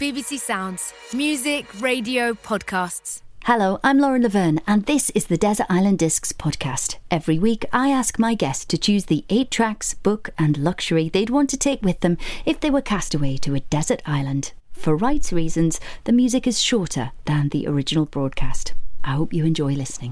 BBC Sounds. Music, radio, podcasts. Hello, I'm Lauren Laverne, and this is the Desert Island Discs podcast. Every week, I ask my guests to choose the 8 tracks, book and luxury they'd want to take with them if they were cast away to a desert island. For rights reasons, the music is shorter than the original broadcast. I hope you enjoy listening.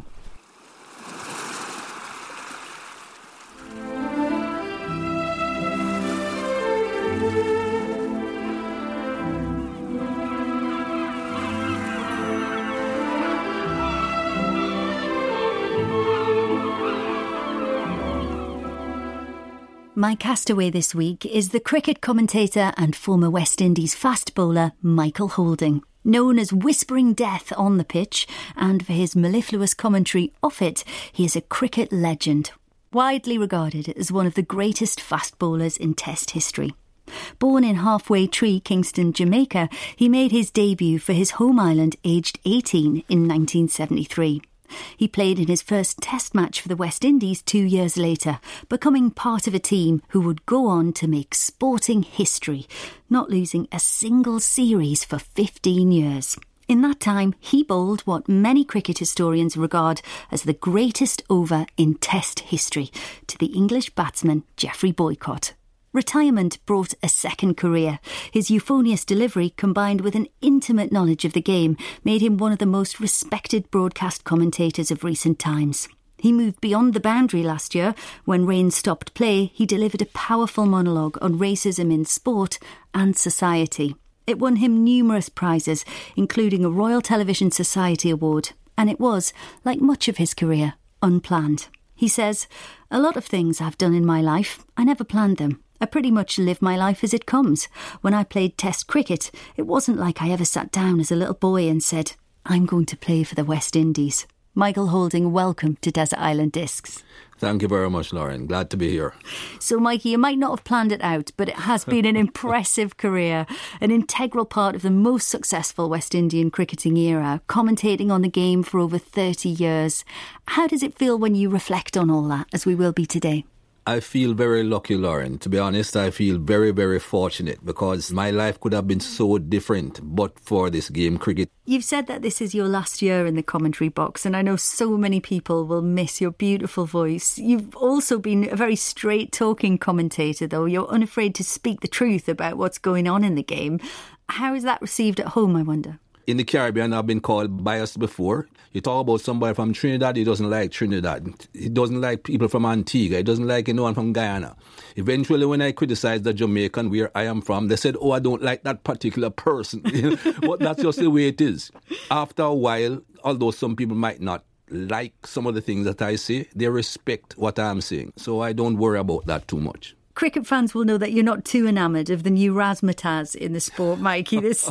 My castaway this week is the cricket commentator and former West Indies fast bowler Michael Holding. Known as Whispering Death on the pitch and for his mellifluous commentary off it, he is a cricket legend, widely regarded as one of the greatest fast bowlers in Test history. Born in Halfway Tree, Kingston, Jamaica, he made his debut for his home island aged 18 in 1973. He played in his first Test match for the West Indies 2 years later, becoming part of a team who would go on to make sporting history, not losing a single series for 15 years. In that time, he bowled what many cricket historians regard as the greatest over in Test history to the English batsman Geoffrey Boycott. Retirement brought a second career. His euphonious delivery, combined with an intimate knowledge of the game, made him one of the most respected broadcast commentators of recent times. He moved beyond the boundary last year. When rain stopped play, he delivered a powerful monologue on racism in sport and society. It won him numerous prizes, including a Royal Television Society Award, and it was, like much of his career, unplanned. He says, "A lot of things I've done in my life, I never planned them. I pretty much live my life as it comes. When I played Test cricket, it wasn't like I ever sat down as a little boy and said, I'm going to play for the West Indies." Michael Holding, welcome to Desert Island Discs. Thank you very much, Lauren. Glad to be here. So, Mikey, you might not have planned it out, but it has been an impressive career, an integral part of the most successful West Indian cricketing era, commentating on the game for over 30 years. How does it feel when you reflect on all that, as we will be today? I feel very lucky, Lauren. To be honest, I feel very, very fortunate because my life could have been so different but for this game, cricket. You've said that this is your last year in the commentary box, and I know so many people will miss your beautiful voice. You've also been a very straight-talking commentator, though. You're unafraid to speak the truth about what's going on in the game. How is that received at home, I wonder? In the Caribbean, I've been called biased before. You talk about somebody from Trinidad, he doesn't like Trinidad. He doesn't like people from Antigua. He doesn't like anyone from Guyana. Eventually, when I criticized the Jamaican, where I am from, they said, I don't like that particular person. But that's just the way it is. After a while, although some people might not like some of the things that I say, they respect what I'm saying. So I don't worry about that too much. Cricket fans will know that you're not too enamoured of the new razzmatazz in the sport, Mikey. This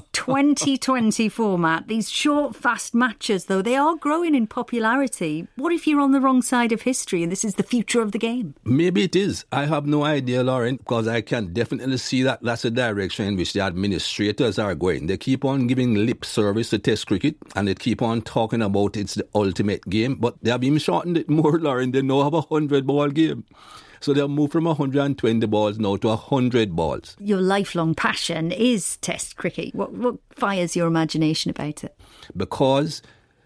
2020 format, these short, fast matches, though, they are growing in popularity. What if you're on the wrong side of history and this is the future of the game? Maybe it is. I have no idea, Lauren, because I can definitely see that that's the direction in which the administrators are going. They keep on giving lip service to Test cricket and they keep on talking about it's the ultimate game, but they have even shortened it more, Lauren. They now have a 100-ball game. So they'll move from 120 balls now to 100 balls. Your lifelong passion is Test cricket. What fires your imagination about it? Because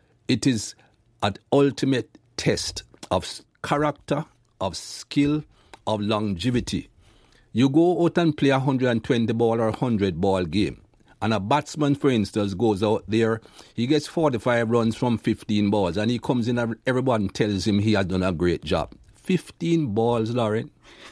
it is an ultimate test of character, of skill, of longevity. You go out and play a 120 ball or 100 ball game. And a batsman, for instance, goes out there, he gets 45 runs from 15 balls and he comes in and everyone tells him he has done a great job. 15 balls, Lauren.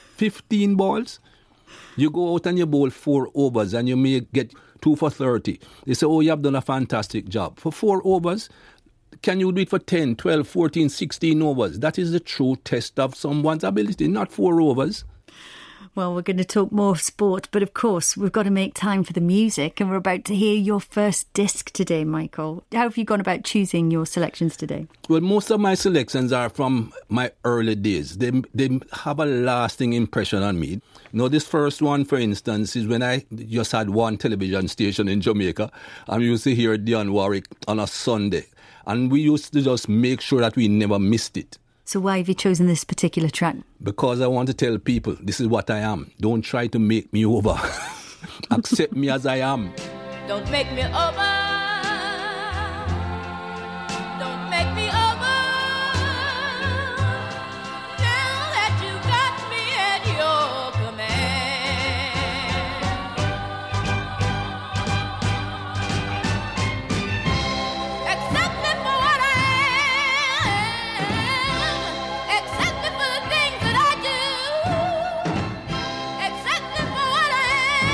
15 balls. You go out and you bowl 4 overs and you may get 2 for 30. They say, you have done a fantastic job. For 4 overs, can you do it for 10, 12, 14, 16 overs? That is the true test of someone's ability, not 4 overs. Well, we're going to talk more sport, but of course, we've got to make time for the music, and we're about to hear your first disc today, Michael. How have you gone about choosing your selections today? Well, most of my selections are from my early days. They have a lasting impression on me. This first one, for instance, is when I just had one television station in Jamaica, and we used to hear Dionne Warwick on a Sunday. And we used to just make sure that we never missed it. So why have you chosen this particular track? Because I want to tell people, this is what I am. Don't try to make me over. Accept me as I am. Don't make me over. Don't make me over. Now that you got me at your command. Accept me for what I am. Accept me for the things that I do. Accept me for what I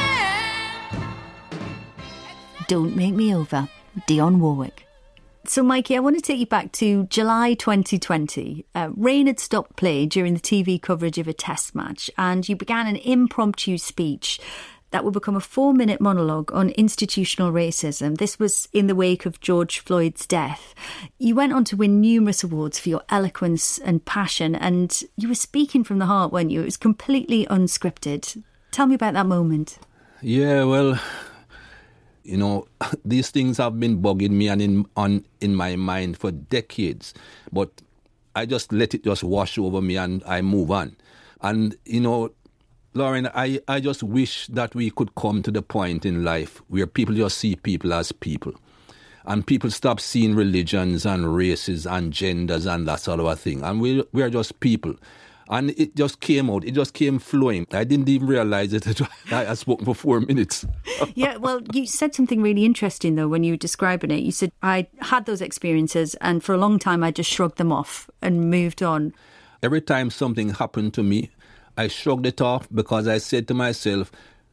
am. Don't Make Me Over, Dionne Warwick. So, Mikey, I want to take you back to July 2020. Rain had stopped play during the TV coverage of a test match, and you began an impromptu speech that would become a 4-minute monologue on institutional racism. This was in the wake of George Floyd's death. You went on to win numerous awards for your eloquence and passion, and you were speaking from the heart, weren't you? It was completely unscripted. Tell me about that moment. Yeah, well, you know, these things have been bugging me and in my mind for decades. But I just let it just wash over me and I move on. And, you know, Lauren, I just wish that we could come to the point in life where people just see people as people. And people stop seeing religions and races and genders and that sort of a thing. And we're just people. And it just came out. It just came flowing. I didn't even realise it. I had spoken for 4 minutes. Yeah, well, you said something really interesting, though, when you were describing it. You said, I had those experiences and for a long time I just shrugged them off and moved on. Every time something happened to me, I shrugged it off because I said to myself,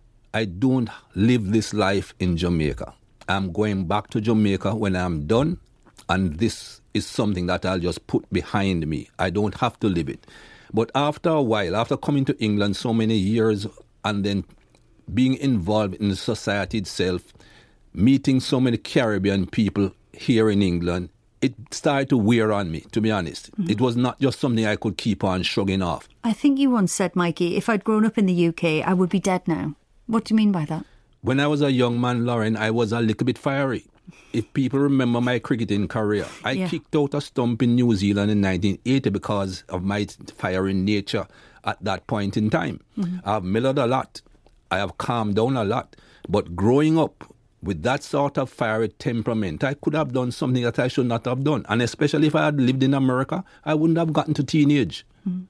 I don't live this life in Jamaica. I'm going back to Jamaica when I'm done, and this is something that I'll just put behind me. I don't have to live it. But after a while, after coming to England so many years and then being involved in the society itself, meeting so many Caribbean people here in England, it started to wear on me, to be honest. Mm-hmm. It was not just something I could keep on shrugging off. I think you once said, Mikey, if I'd grown up in the UK, I would be dead now. What do you mean by that? When I was a young man, Lauren, I was a little bit fiery. If people remember my cricketing career, I kicked out a stump in New Zealand in 1980 because of my fiery nature at that point in time. Mm-hmm. I've mellowed a lot. I have calmed down a lot. But growing up with that sort of fiery temperament, I could have done something that I should not have done. And especially if I had lived in America, I wouldn't have gotten to teenage. Mm-hmm.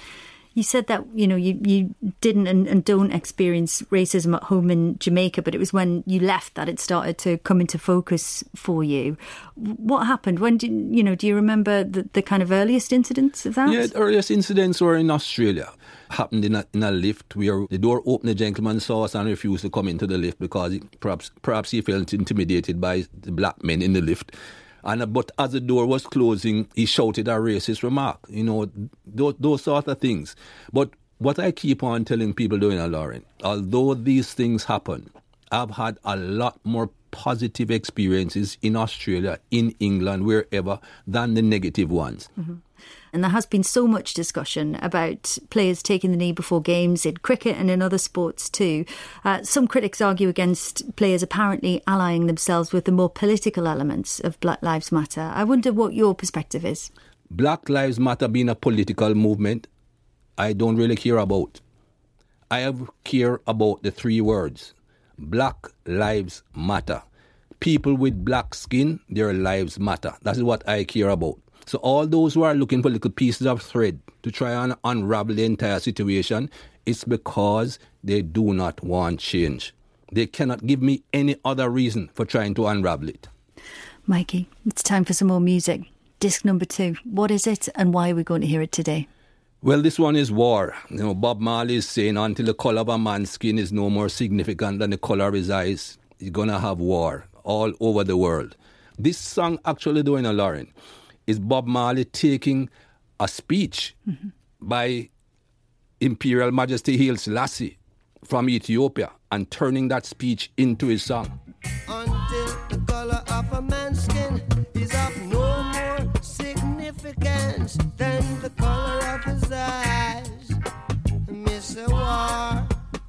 You said that, you know, you didn't and don't experience racism at home in Jamaica, but it was when you left that it started to come into focus for you. What happened? When do you remember the kind of earliest incidents of that? Yeah, the earliest incidents were in Australia. Happened in a lift where the door opened, the gentleman saw us and refused to come into the lift because perhaps he felt intimidated by the black men in the lift. But as the door was closing, he shouted a racist remark, you know, those sort of things. But what I keep on telling people doing, Lauren, although these things happen, I've had a lot more positive experiences in Australia, in England, wherever, than the negative ones. Mm-hmm. And there has been so much discussion about players taking the knee before games in cricket and in other sports too. Some critics argue against players apparently allying themselves with the more political elements of Black Lives Matter. I wonder what your perspective is. Black Lives Matter being a political movement, I don't really care about. I care about the 3 words. Black Lives Matter. People with black skin, their lives matter. That is what I care about. So all those who are looking for little pieces of thread to try and unravel the entire situation, it's because they do not want change. They cannot give me any other reason for trying to unravel it. Mikey, it's time for some more music. Disc number 2. What is it and why are we going to hear it today? Well, this one is war. You know, Bob Marley is saying until the colour of a man's skin is no more significant than the colour of his eyes, he's going to have war all over the world. This song actually, doing a Lauren, is Bob Marley taking a speech by Imperial Majesty Haile Selassie from Ethiopia and turning that speech into his song. Until the color of a man's skin is of no more significance than the color of his eyes. Miss a war.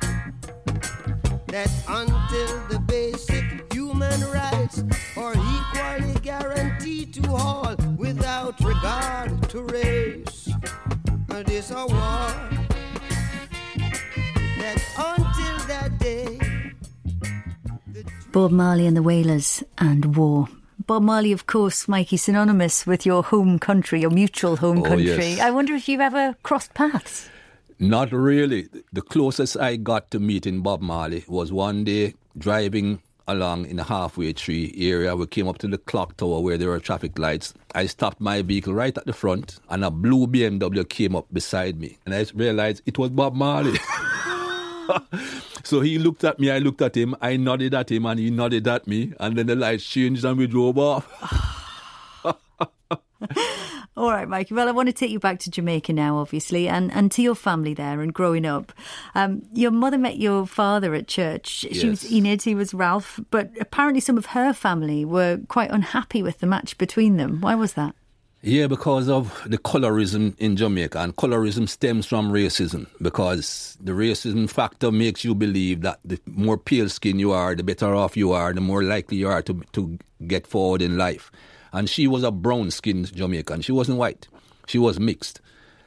That until the basic human rights are equally guaranteed to all without regard to race. This a war. That until that day. Bob Marley and the Wailers and War. Bob Marley, of course, Mikey, synonymous with your home country, your mutual home country. Yes. I wonder if you've ever crossed paths. Not really. The closest I got to meeting Bob Marley was one day driving along in the halfway tree area. We came up to the clock tower where there were traffic lights. I stopped my vehicle right at the front and a blue BMW came up beside me. And I realized it was Bob Marley. So he looked at me, I looked at him, I nodded at him and he nodded at me. And then the lights changed and we drove off. All right, Mikey. Well, I want to take you back to Jamaica now, obviously, and to your family there and growing up. Your mother met your father at church. Yes. She was Enid, he was Ralph, but apparently some of her family were quite unhappy with the match between them. Why was that? Yeah, because of the colorism in Jamaica. And colorism stems from racism because the racism factor makes you believe that the more pale skin you are, the better off you are, the more likely you are to get forward in life. And she was a brown-skinned Jamaican. She wasn't white. She was mixed.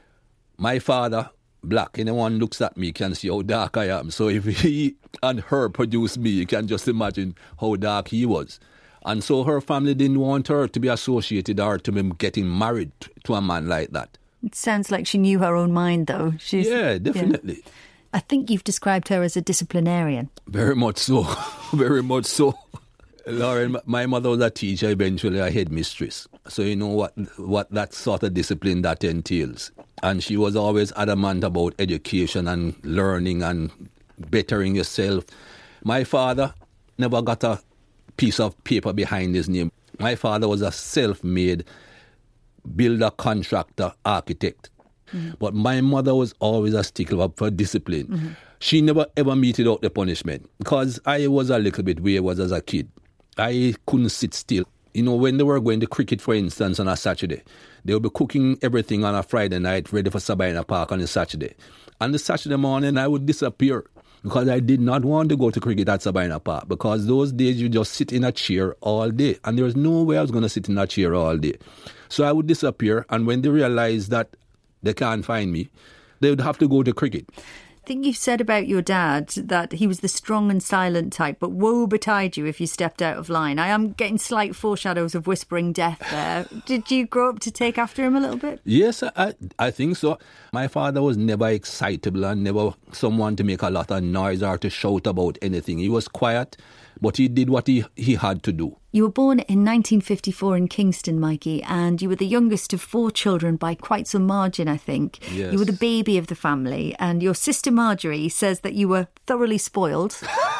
My father, black, anyone looks at me can see how dark I am. So if he and her produced me, you can just imagine how dark he was. And so her family didn't want her to be associated or to be getting married to a man like that. It sounds like she knew her own mind, though. Yeah, definitely. Yeah. I think you've described her as a disciplinarian. Very much so. Very much so. Lauren, my mother was a teacher, eventually a headmistress. So you know what that sort of discipline that entails. And she was always adamant about education and learning and bettering yourself. My father never got a piece of paper behind his name. My father was a self-made builder, contractor, architect. Mm-hmm. But my mother was always a stickler for discipline. Mm-hmm. She never ever meted out the punishment because I was a little bit wayward as a kid. I couldn't sit still. You know, when they were going to cricket, for instance, on a Saturday, they would be cooking everything on a Friday night, ready for Sabina Park on a Saturday. And the Saturday morning, I would disappear because I did not want to go to cricket at Sabina Park because those days you just sit in a chair all day. And there was no way I was going to sit in a chair all day. So I would disappear. And when they realized that they can't find me, they would have to go to cricket. I think you said about your dad that he was the strong and silent type, but woe betide you if you stepped out of line. I am getting slight foreshadows of whispering death there. Did you grow up to take after him a little bit? Yes, I think so. My father was never excitable and never someone to make a lot of noise or to shout about anything. He was quiet, but he did what he had to do. You were born in 1954 in Kingston, Mikey, and you were the youngest of 4 children by quite some margin, I think. Yes. You were the baby of the family, and your sister Marjorie says that you were thoroughly spoiled,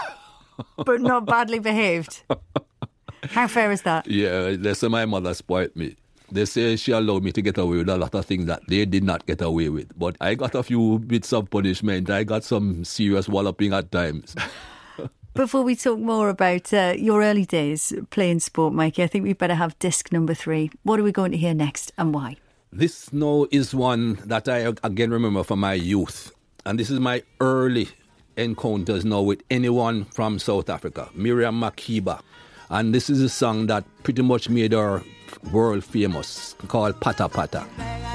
but not badly behaved. How fair is that? Yeah, they say my mother spoiled me. They say she allowed me to get away with a lot of things that they did not get away with. But I got a few bits of punishment. I got some serious walloping at times. Before we talk more about your early days playing sport, Mikey, I think we better have disc number 3. What are we going to hear next and why? This now is one that I again remember from my youth. And this is my early encounters now with anyone from South Africa, Miriam Makeba. And this is a song that pretty much made her world famous, called Pata Pata.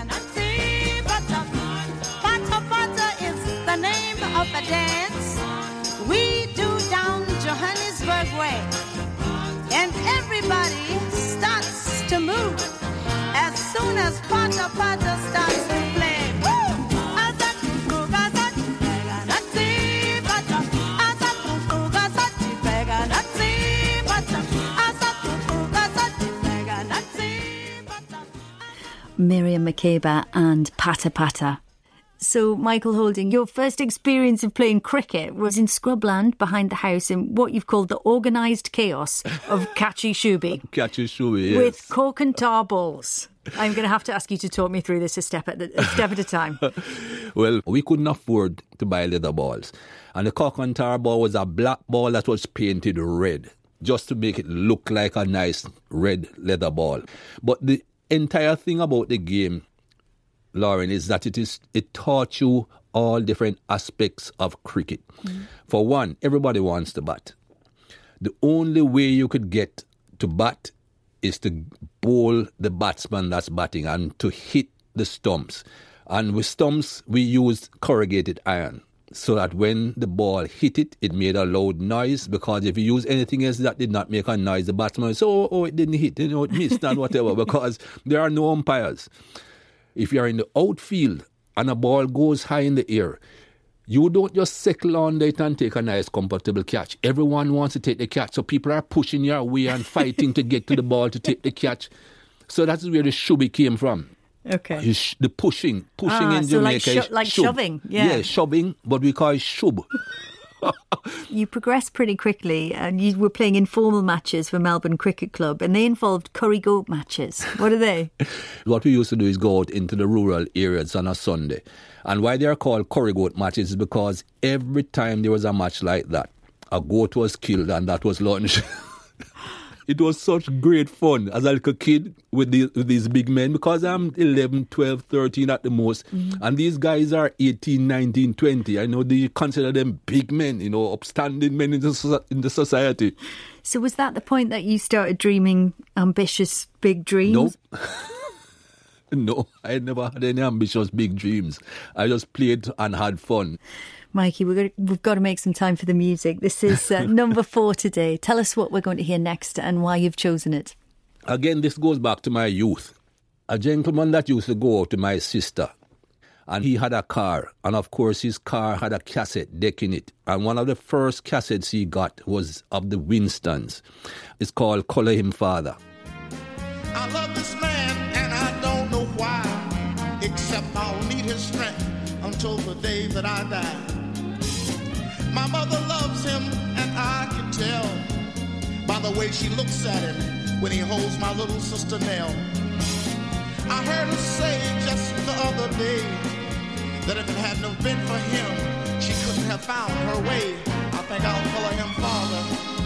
Pata Pata is the name of the dance we do down Johannesburg way. And everybody starts to move as soon as Pata Pata starts to play. Miriam Makeba and Pata Pata. So, Michael Holding, your first experience of playing cricket was in Scrubland behind the house in what you've called the organised chaos of Catchy Shubi. Catchy Shubi, yes. With cork and tar balls. I'm going to have to ask you to talk me through this a step at a time. Well, we couldn't afford to buy leather balls. And the cork and tar ball was a black ball that was painted red, just to make it look like a nice red leather ball. But the entire thing about the game, Lauren, is that it taught you all different aspects of cricket. Mm. For one, everybody wants to bat. The only way you could get to bat is to bowl the batsman that's batting and to hit the stumps. And with stumps, we used corrugated iron. so that when the ball hit it, it made a loud noise, because if you use anything else that did not make a noise, the batsman would say, oh, it didn't hit, it missed and whatever, because there are no umpires. If you're in the outfield and a ball goes high in the air, you don't just settle under it and take a nice, comfortable catch. Everyone wants to take the catch, so people are pushing your way and fighting to get to the ball to take the catch. So that's where the shubby came from. Okay. The pushing in so Jamaica like shub. shoving. Yeah, shoving, but we call it shub. You progressed pretty quickly, and you were playing informal matches for Melbourne Cricket Club, and they involved curry goat matches. What are they? What we used to do is go out into the rural areas on a Sunday. And why they are called curry goat matches is because every time there was a match like that, a goat was killed, and that was lunch. It was such great fun as a little kid with these big men, because I'm 11, 12, 13 at the most. Mm-hmm. And these guys are 18, 19, 20. I know they consider them big men, upstanding men in the society. So was that the point that you started dreaming ambitious big dreams? Nope. No, I never had any ambitious big dreams. I just played and had fun. Mikey, we've got to make some time for the music. This is number 4 today. Tell us what we're going to hear next and why you've chosen it. Again, this goes back to my youth. A gentleman that used to go out to my sister, and he had a car, and of course his car had a cassette deck in it, and one of the first cassettes he got was of the Winstons. It's called Colour Him Father. I love this man and I don't know why, except I'll need his strength until the day that I die. My mother loves him, and I can tell by the way she looks at him when he holds my little sister Nell. I heard her say just the other day that if it hadn't have been for him, she couldn't have found her way. I think I'll color him father.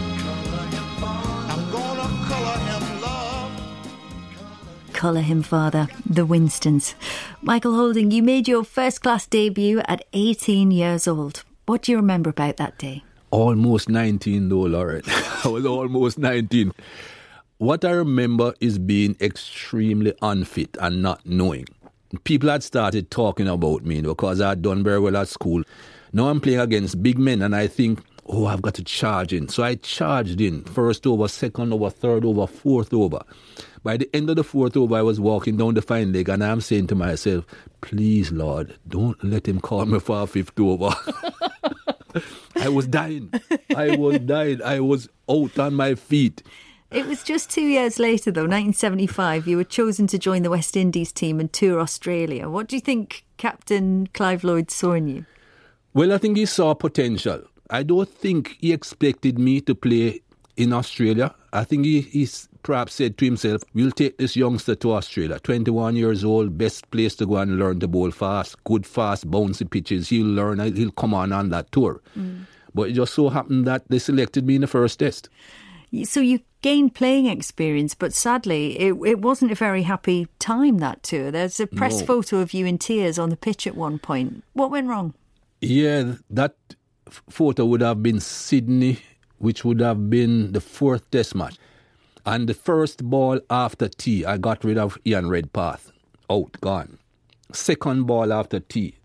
I'm gonna color him love. Colour Him Father, the Winstons. Michael Holding, you made your first-class debut at 18 years old. What do you remember about that day? Almost 19 though, Lauren. I was almost 19. What I remember is being extremely unfit and not knowing. People had started talking about me because I had done very well at school. Now I'm playing against big men and I think, I've got to charge in. So I charged in. First over, second over, third over, fourth over. By the end of the fourth over, I was walking down the fine leg and I'm saying to myself, please, Lord, don't let him call me for a fifth over. I was dying. I was out on my feet. It was just 2 years later, though, 1975, you were chosen to join the West Indies team and tour Australia. What do you think Captain Clive Lloyd saw in you? Well, I think he saw potential. I don't think he expected me to play in Australia. I think he perhaps said to himself, we'll take this youngster to Australia, 21 years old, best place to go and learn to bowl fast, good fast, bouncy pitches. He'll learn, he'll come on that tour. Mm. But it just so happened that they selected me in the first test. So you gained playing experience, but sadly, it wasn't a very happy time, that tour. There's a press photo of you in tears on the pitch at one point. What went wrong? Yeah, that photo would have been Sydney, which would have been the 4th test match. And the first ball after tea, I got rid of Ian Redpath. Out, gone. Second ball after tea,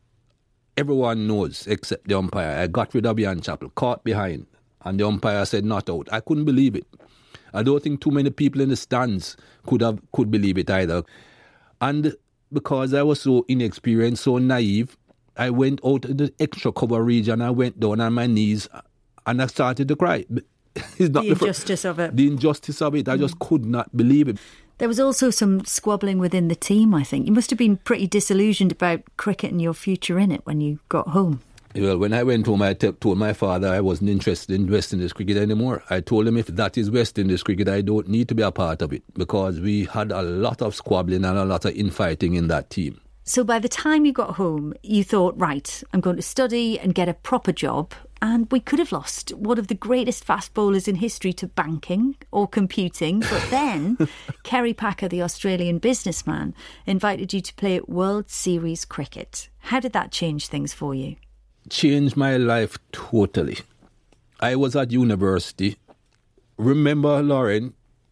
everyone knows except the umpire. I got rid of Ian Chappell, caught behind. And the umpire said not out. I couldn't believe it. I don't think too many people in the stands could believe it either. And because I was so inexperienced, so naive, I went out in the extra cover region. I went down on my knees and I started to cry. It's not the injustice of it. The injustice of it. I just could not believe it. There was also some squabbling within the team, I think. You must have been pretty disillusioned about cricket and your future in it when you got home. Well, when I went home, I told my father I wasn't interested in West Indies cricket anymore. I told him if that is West Indies cricket, I don't need to be a part of it because we had a lot of squabbling and a lot of infighting in that team. So by the time you got home, you thought, right, I'm going to study and get a proper job. And we could have lost one of the greatest fast bowlers in history to banking or computing. But then Kerry Packer, the Australian businessman, invited you to play at World Series cricket. How did that change things for you? Changed my life totally. I was at university. Remember, Lauren,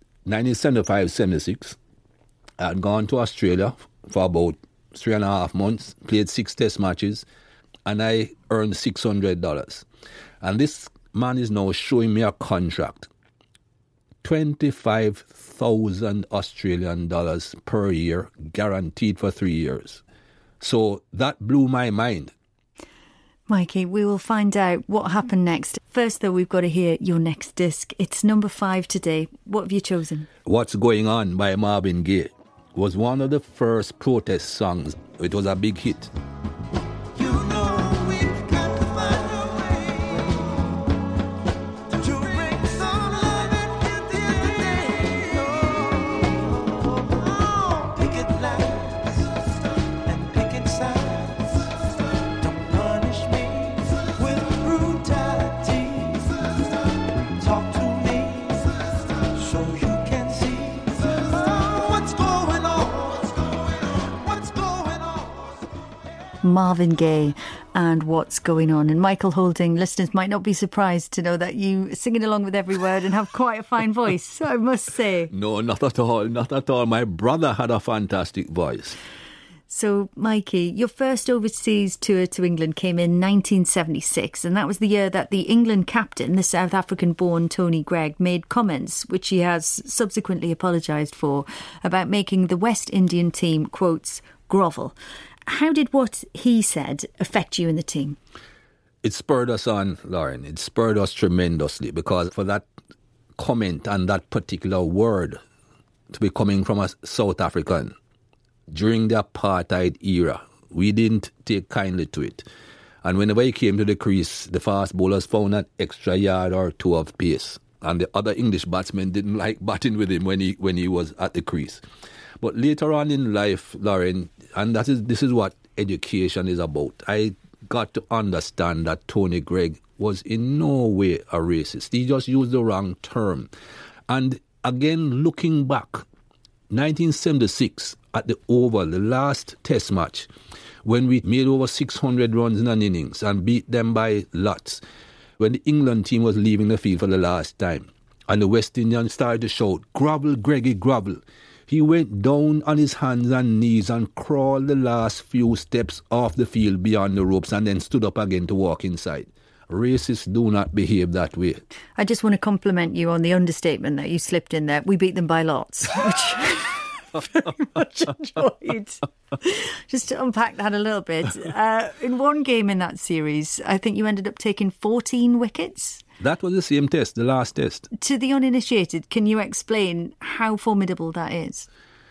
1975-76, I had gone to Australia for about 3.5 months, played 6 test matches. and I earned $600. And this man is now showing me a contract, 25,000 Australian dollars per year, guaranteed for 3 years. So that blew my mind. Mikey, we will find out what happened next. First, though, we've got to hear your next disc. It's number 5 today. What have you chosen? What's Going On by Marvin Gaye was one of the first protest songs. It was a big hit. Marvin Gaye and What's Going On. And Michael Holding, listeners might not be surprised to know that you singing along with every word and have quite a fine voice, I must say. No, not at all, not at all. My brother had a fantastic voice. So, Mikey, your first overseas tour to England came in 1976, and that was the year that the England captain, the South African-born Tony Greig, made comments, which he has subsequently apologised for, about making the West Indian team, quotes, grovel. How did what he said affect you and the team? It spurred us on, Lauren. It spurred us tremendously, because for that comment and that particular word to be coming from a South African during the apartheid era, we didn't take kindly to it. And whenever he came to the crease, the fast bowlers found an extra yard or two of pace. And the other English batsmen didn't like batting with him when he was at the crease. But later on in life, Lauren, and this is what education is about, I got to understand that Tony Greig was in no way a racist. He just used the wrong term. And again, looking back, 1976 at the Oval, the last test match, when we made over 600 runs in an innings and beat them by lots, when the England team was leaving the field for the last time, and the West Indians started to shout, "Grovel, Greggy, grovel." He went down on his hands and knees and crawled the last few steps off the field beyond the ropes and then stood up again to walk inside. Racists do not behave that way. I just want to compliment you on the understatement that you slipped in there. We beat them by lots, which very much enjoyed. Just to unpack that a little bit. In one game in that series, I think you ended up taking 14 wickets. That was the same test, the last test. To the uninitiated, can you explain how formidable that is?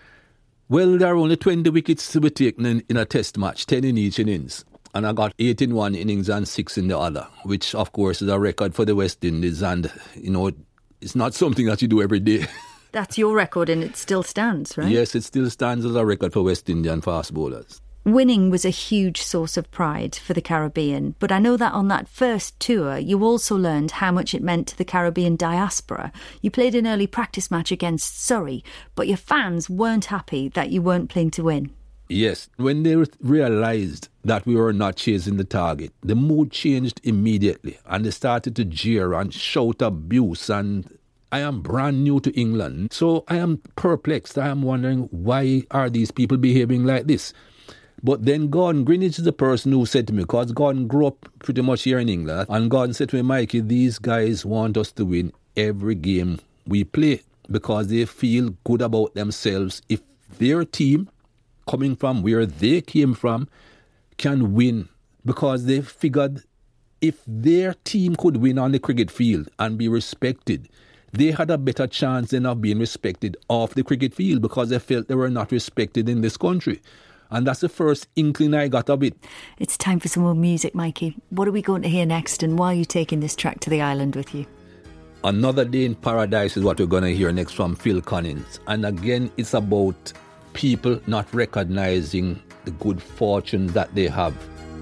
Well, there are only 20 wickets to be taken in a test match, 10 in each innings. And I got 8 in one innings and 6 in the other, which, of course, is a record for the West Indies. And, it's not something that you do every day. That's your record and it still stands, right? Yes, it still stands as a record for West Indian fast bowlers. Winning was a huge source of pride for the Caribbean, but I know that on that first tour you also learned how much it meant to the Caribbean diaspora. You played an early practice match against Surrey, but your fans weren't happy that you weren't playing to win. Yes, when they realised that we were not chasing the target, the mood changed immediately and they started to jeer and shout abuse, and I am brand new to England, so I am perplexed. I am wondering, why are these people behaving like this? But then Gordon Greenidge is the person who said to me, because Gordon grew up pretty much here in England, and Gordon said to me, "Mikey, these guys want us to win every game we play because they feel good about themselves. If their team, coming from where they came from, can win, because they figured if their team could win on the cricket field and be respected, they had a better chance than of being respected off the cricket field, because they felt they were not respected in this country." And that's the first inkling I got of it. It's time for some more music, Mikey. What are we going to hear next, and why are you taking this track to the island with you? Another Day in Paradise is what we're going to hear next from Phil Collins. And again, it's about people not recognising the good fortune that they have.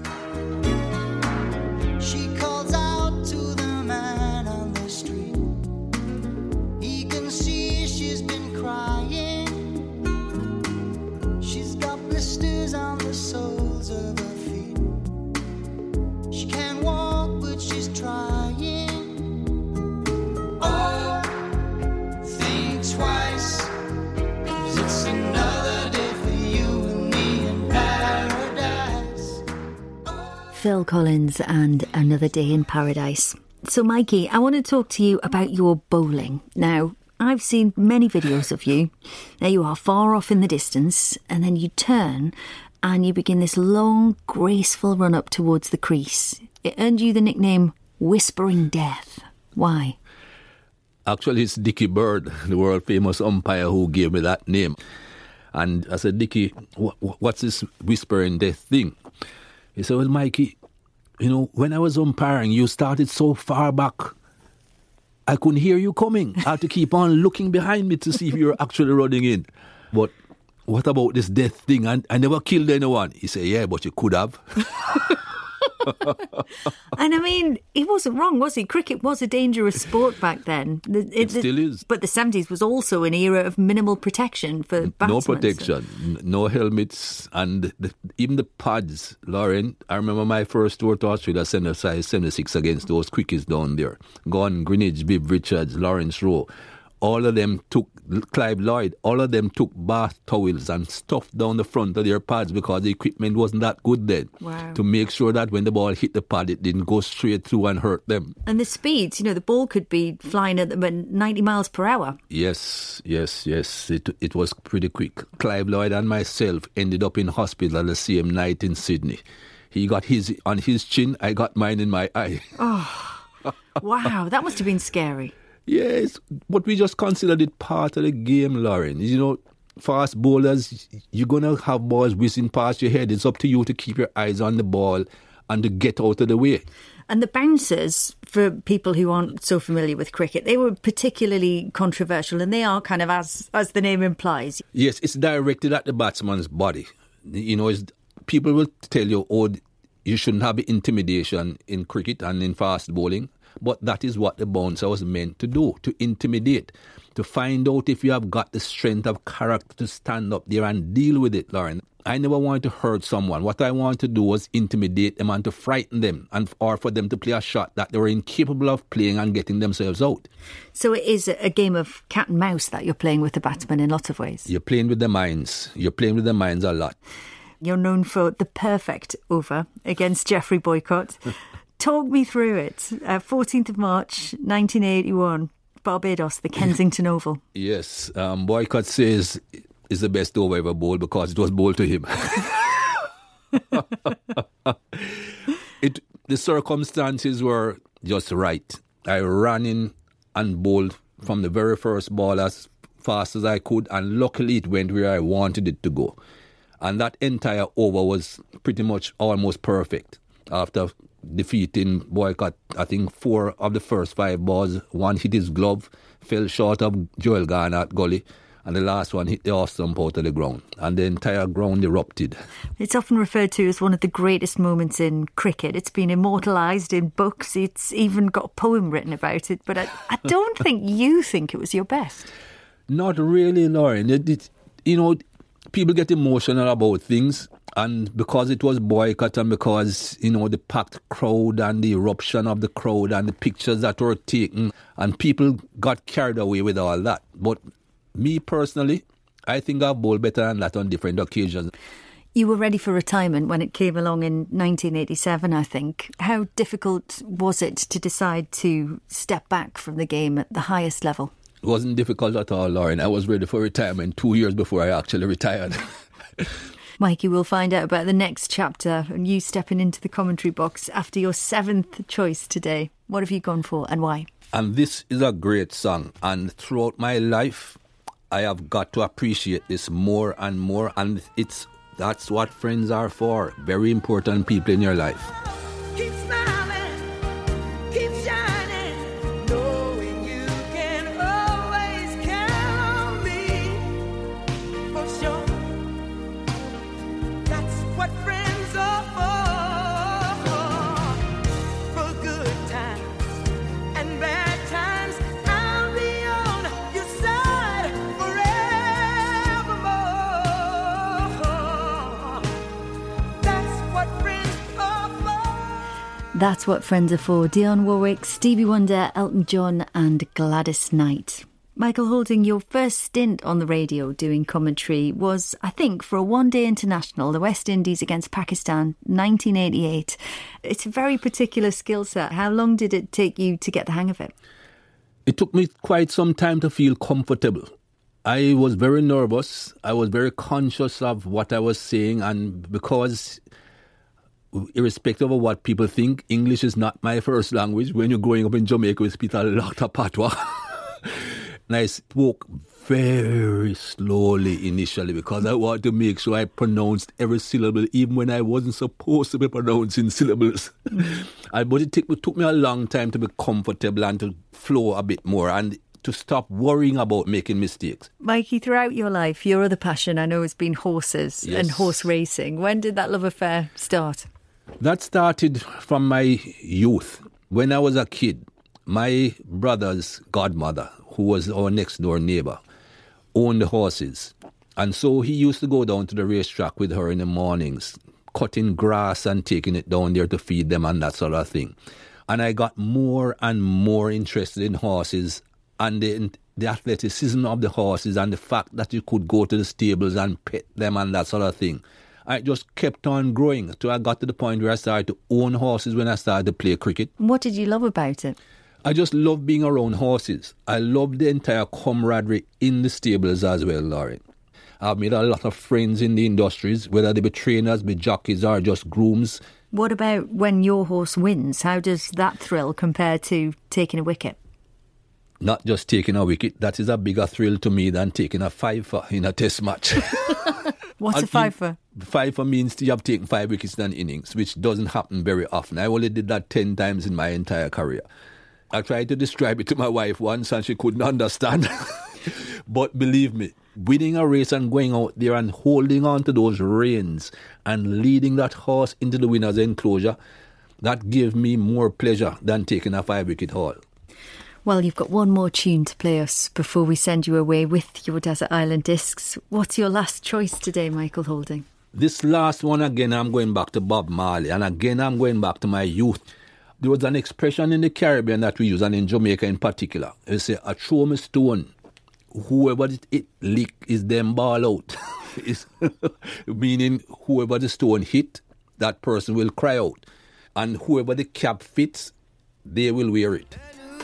She calls out to the man on the street. He can see she's been crying. She's got blisters on the soles of her feet. She can't walk, but she's trying. Oh, think twice, 'cause it's another day for you and me in paradise. Phil Collins and Another Day in Paradise. So, Mikey, I want to talk to you about your bowling. Now, I've seen many videos of you. There you are, far off in the distance, and then you turn and you begin this long, graceful run up towards the crease. It earned you the nickname Whispering Death. Why? Actually, it's Dickie Bird, the world-famous umpire, who gave me that name. And I said, Dickie, what's this Whispering Death thing? He said, well, Mikey, you know, when I was umpiring, you started so far back, I couldn't hear you coming. I had to keep on looking behind me to see if you were actually running in. But what about this death thing? I never killed anyone. He said, yeah, but you could have. And I mean, he wasn't wrong, was he? Cricket was a dangerous sport back then. It still is. But the 70s was also an era of minimal protection for batsmen. No protection, no helmets, and even the pads. Lauren, I remember my first tour to Australia, size 76 against those quickies down there. Gone, Greenwich, Bibb Richards, Lawrence Rowe. All of them took, Clive Lloyd, all of them took bath towels and stuffed down the front of their pads because the equipment wasn't that good then. Wow. To make sure that when the ball hit the pad, it didn't go straight through and hurt them. And the speeds, you know, the ball could be flying at 90 miles per hour. Yes. It was pretty quick. Clive Lloyd and myself ended up in hospital the same night in Sydney. He got his on his chin, I got mine in my eye. Oh, wow, that must have been scary. Yes, but we just considered it part of the game, Lauren. You know, fast bowlers, you're going to have balls whizzing past your head. It's up to you to keep your eyes on the ball and to get out of the way. And the bouncers, for people who aren't so familiar with cricket, they were particularly controversial, and they are kind of, as the name implies. Yes, it's directed at the batsman's body. You know, people will tell you, you shouldn't have intimidation in cricket and in fast bowling. But that is what the bouncer was meant to do, to intimidate, to find out if you have got the strength of character to stand up there and deal with it, Lauren. I never wanted to hurt someone. What I wanted to do was intimidate them and to frighten them, or for them to play a shot that they were incapable of playing and getting themselves out. So it is a game of cat and mouse that you're playing with the batsman in lots of ways. You're playing with the minds. You're playing with the minds a lot. You're known for the perfect over against Geoffrey Boycott. Talk me through it. 14th of March, 1981, Barbados, the Kensington Oval. Yes, Boycott says it's the best over ever bowled because it was bowled to him. The circumstances were just right. I ran in and bowled from the very first ball as fast as I could, and luckily it went where I wanted it to go. And that entire over was pretty much almost perfect. After defeating Boycott, I think 4 of the first 5 balls, one hit his glove, fell short of Joel Garner at gully, and the last one hit the off stump out of the ground, and the entire ground erupted. It's often referred to as one of the greatest moments in cricket. It's been immortalised in books. It's even got a poem written about it, but I don't think you think it was your best. Not really, Lauren. You know, people get emotional about things. And because it was Boycott and because, you know, the packed crowd and the eruption of the crowd and the pictures that were taken, and people got carried away with all that. But me personally, I think I've bowled better than that on different occasions. You were ready for retirement when it came along in 1987, I think. How difficult was it to decide to step back from the game at the highest level? It wasn't difficult at all, Lauren. I was ready for retirement 2 years before I actually retired. Mikey, we'll find out about the next chapter and you stepping into the commentary box after your 7th choice today. What have you gone for and why? And this is a great song. And throughout my life, I have got to appreciate this more and more. And that's what friends are for. Very important people in your life. Keep smiling, keep shining, knowing you can always count on me, for sure. That's what friends are for good times and bad times. I'll be on your side forevermore. That's what friends are for. That's what friends are for. Dionne Warwick, Stevie Wonder, Elton John and Gladys Knight. Michael Holding, your first stint on the radio doing commentary was, I think, for a one-day international, the West Indies against Pakistan, 1988. It's a very particular skill set. How long did it take you to get the hang of it? It took me quite some time to feel comfortable. I was very nervous. I was very conscious of what I was saying, and because, irrespective of what people think, English is not my first language. When you're growing up in Jamaica, we speak a lot of patois. And I spoke very slowly initially because I wanted to make sure I pronounced every syllable, even when I wasn't supposed to be pronouncing syllables. But it took me a long time to be comfortable and to flow a bit more and to stop worrying about making mistakes. Mikey, throughout your life, your other passion, I know, has been horses and horse racing. When did that love affair start? That started from my youth. When I was a kid, my brother's godmother, who was our next door neighbour, owned the horses. And so he used to go down to the racetrack with her in the mornings, cutting grass and taking it down there to feed them and that sort of thing. And I got more and more interested in horses and the athleticism of the horses and the fact that you could go to the stables and pet them and that sort of thing. I just kept on growing until I got to the point where I started to own horses when I started to play cricket. What did you love about it? I just love being around horses. I love the entire camaraderie in the stables as well, Lauren. I've made a lot of friends in the industries, whether they be trainers, be jockeys or just grooms. What about when your horse wins? How does that thrill compare to taking a wicket? Not just taking a wicket. That is a bigger thrill to me than taking a fifer in a test match. What's a fifer? Fifer means you have taken 5 wickets in an innings, which doesn't happen very often. I only did that 10 times in my entire career. I tried to describe it to my wife once and she couldn't understand. But believe me, winning a race and going out there and holding on to those reins and leading that horse into the winner's enclosure, that gave me more pleasure than taking a 5-wicket haul. Well, you've got one more tune to play us before we send you away with your Desert Island Discs. What's your last choice today, Michael Holding? This last one, again, I'm going back to Bob Marley. And again, I'm going back to my youth. There was an expression in the Caribbean that we use, and in Jamaica in particular. They say, "I throw me stone. Whoever it lick is them ball out." Meaning, whoever the stone hit, that person will cry out. And whoever the cap fits, they will wear it.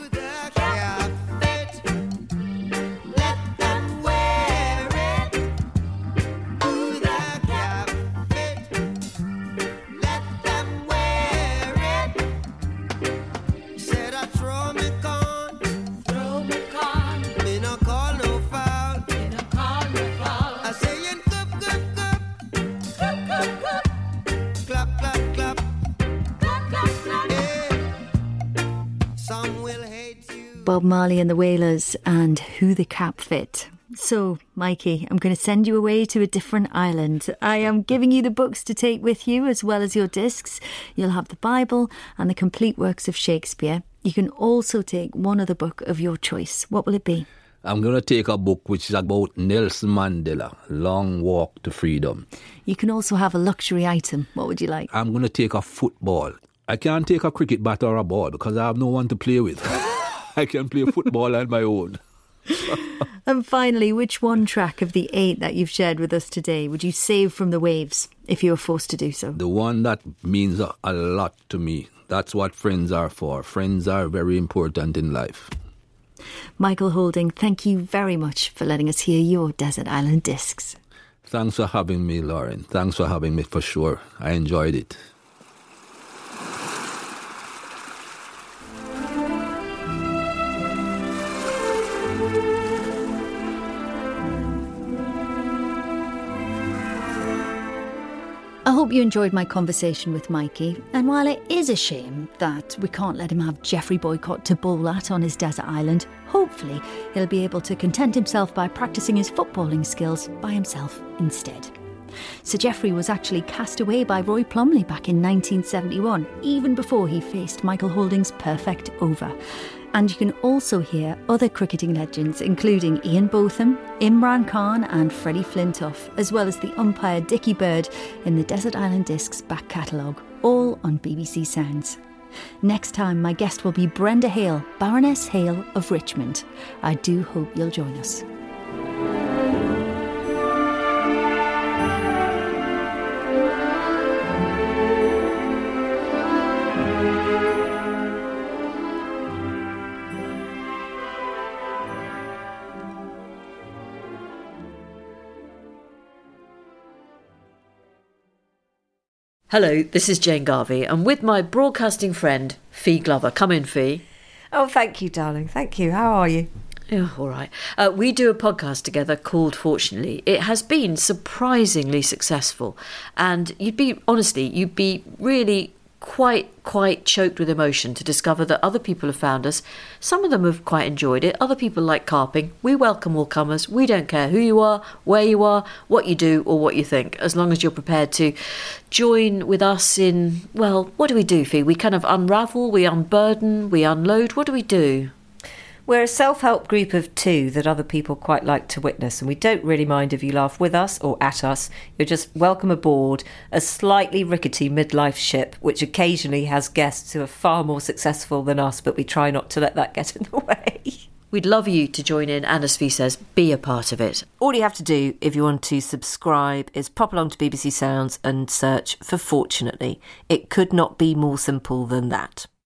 Bob Marley and the Wailers and Who the Cap Fit. So, Mikey, I'm going to send you away to a different island. I am giving you the books to take with you as well as your discs. You'll have the Bible and the complete works of Shakespeare. You can also take one other book of your choice. What will it be? I'm going to take a book which is about Nelson Mandela, Long Walk to Freedom. You can also have a luxury item. What would you like? I'm going to take a football. I can't take a cricket bat or a ball because I have no one to play with. I can play football on my own. And finally, which one track of the 8 that you've shared with us today would you save from the waves if you were forced to do so? The one that means a lot to me. That's what friends are for. Friends are very important in life. Michael Holding, thank you very much for letting us hear your Desert Island Discs. Thanks for having me, Lauren. Thanks for having me, for sure. I enjoyed it. I hope you enjoyed my conversation with Mikey, and while it is a shame that we can't let him have Geoffrey Boycott to bowl at on his desert island, hopefully he'll be able to content himself by practising his footballing skills by himself instead. Sir Geoffrey was actually cast away by Roy Plumley back in 1971, even before he faced Michael Holding's perfect over. And you can also hear other cricketing legends, including Ian Botham, Imran Khan and Freddie Flintoff, as well as the umpire Dickie Bird in the Desert Island Discs back catalogue, all on BBC Sounds. Next time, my guest will be Brenda Hale, Baroness Hale of Richmond. I do hope you'll join us. Hello, this is Jane Garvey, and with my broadcasting friend, Fee Glover. Come in, Fee. Oh, thank you, darling. Thank you. How are you? Yeah, all right. We do a podcast together called Fortunately. It has been surprisingly successful, and you'd be really quite choked with emotion to discover that other people have found us. Some of them have quite enjoyed it. Other people like carping. We welcome all comers. We don't care who you are, where you are, what you do or what you think, as long as you're prepared to join with us in, well, what do we do, Fee? We kind of unravel, we unburden, we unload. What do we do? We're a self-help group of two that other people quite like to witness, and we don't really mind if you laugh with us or at us. You're just welcome aboard a slightly rickety midlife ship, which occasionally has guests who are far more successful than us, but we try not to let that get in the way. We'd love you to join in, and as Fee says, be a part of it. All you have to do if you want to subscribe is pop along to BBC Sounds and search for Fortunately. It could not be more simple than that.